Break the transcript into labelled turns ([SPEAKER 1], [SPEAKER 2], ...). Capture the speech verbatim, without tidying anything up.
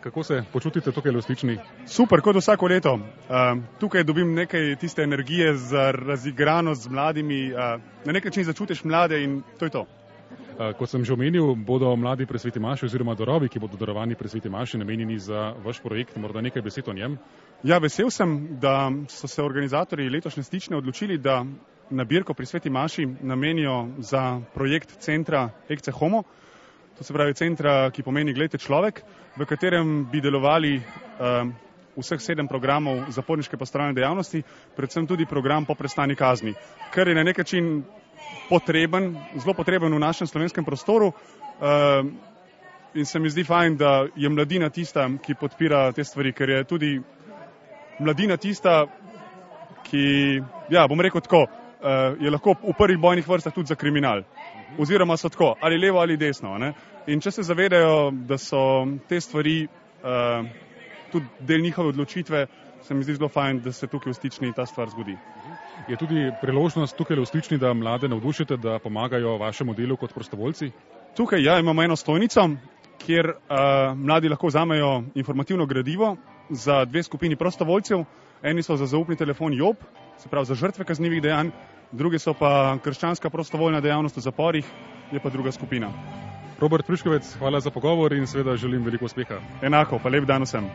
[SPEAKER 1] kako se počutite tukaj v Stični?
[SPEAKER 2] Super, kot vsako leto. Uh, tukaj dobim nekaj tiste energije za razigranost z mladimi. Uh, na nek način začutiš mlade in to je to.
[SPEAKER 1] Uh, kot sem že omenil, bodo mladi pri Sveti maši oziroma darovi, ki bodo darovani pri Sveti maši, namenjeni za vaš projekt. Morda nekaj besed o njem?
[SPEAKER 2] Ja, vesel sem, da so se organizatorji letošnje Stične odločili, da nabirko pri Sveti maši namenijo za projekt centra Ecce Homo. To se pravi centra, ki pomeni Glejte človek, v katerem bi delovali uh, vseh sedem programov zaporniške pastoralne dejavnosti, predvsem tudi program po prestani kazni, kar je na nek način potreben, zelo potreben v našem slovenskem prostoru uh, in se mi zdi fajn, da je mladina tista, ki podpira te stvari, ker je tudi mladina tista, ki, ja, bom rekel tako, uh, je lahko v prvih bojnih vrstah tudi za kriminal. Oziroma so tako, ali levo ali desno. Ne? In če se zavedajo, da so te stvari uh, tudi del njihove odločitve, se mi zdi zelo fajn, da se tukaj v Stični ta stvar zgodi.
[SPEAKER 1] Je tudi priložnost tukaj v Stični, da mlade navdušite, da pomagajo vašemu delu kot prostovoljci?
[SPEAKER 2] Tukaj ja, imamo eno stojnico, kjer uh, mladi lahko vzamejo informativno gradivo za dve skupini prostovoljcev. Eni so za zaupni telefon Job, se pravi za žrtve kaznivih dejanj, drugi so pa krščanska prostovoljna dejavnost v zaporih, je pa druga skupina.
[SPEAKER 1] Robert Priškovec, hvala za pogovor in seveda želim veliko uspeha.
[SPEAKER 2] Enako, pa lep dan vsem.